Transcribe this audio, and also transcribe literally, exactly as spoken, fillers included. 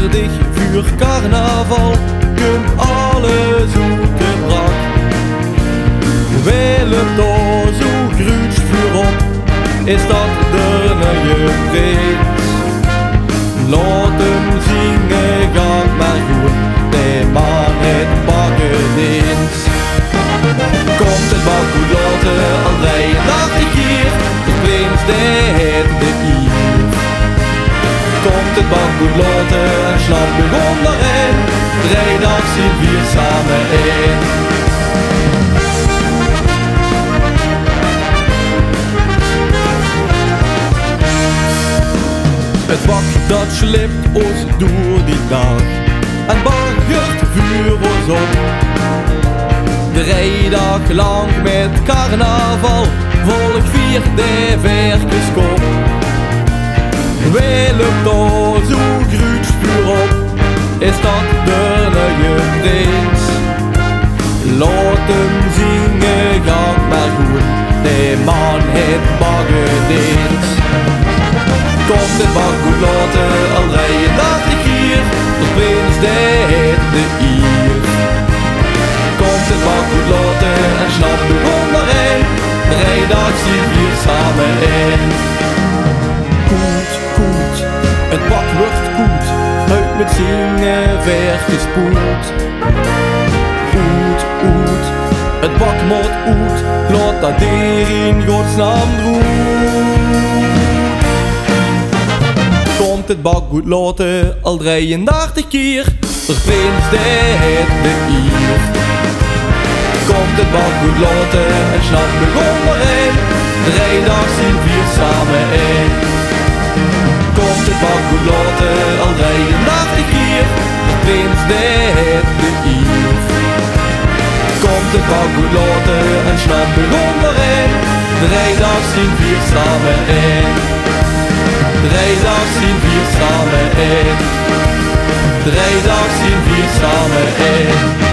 aardig vuur carnaval, kunt alles zoeken brak. Willen daar zo gruut vuur op, is dat de nieuwe prins. Laat hem zingen, gaat maar goed, de man het bakken dienst. Komt het bak goed laten, al rijden dag de keer, de prins de het de ier. Komt het bak goed laten, en snap begon daarin, drie dag zien we samen in. Het bak dat slipt ons door die dag en baggert vuur ons op. Drie dag lang met carnaval volk vier de verkenskop. Willen daar zo gruut vuur op, is dat de nieuwe prins. Laat hem zingen, gaat maar goed, de man het baggen dienst. Komt het bak goed laten, al rijden dag de keer, de prins de het de ier. Komt het bak goed laten, en snap begon daarin, drie dag zien we samen in. Koet, koet, het bak wordt koet, uit met zingen vergespoeld. Oet, oet, het bak moet oet, laat dat dier in godsnaam droet. Komt het bak goed laten, al drieëndertig keer, de prins de het de ier. Komt het bak goed laten, en snap begon erin, drie dag zien we samen in. Komt het bak goed laten, al drieëndertig keer, de prins de het de ier. Komt het bak goed laten, en snap begon erin, drie dag zien we samen in. Drie dag zien we samen in. Drie dag zien we samen in.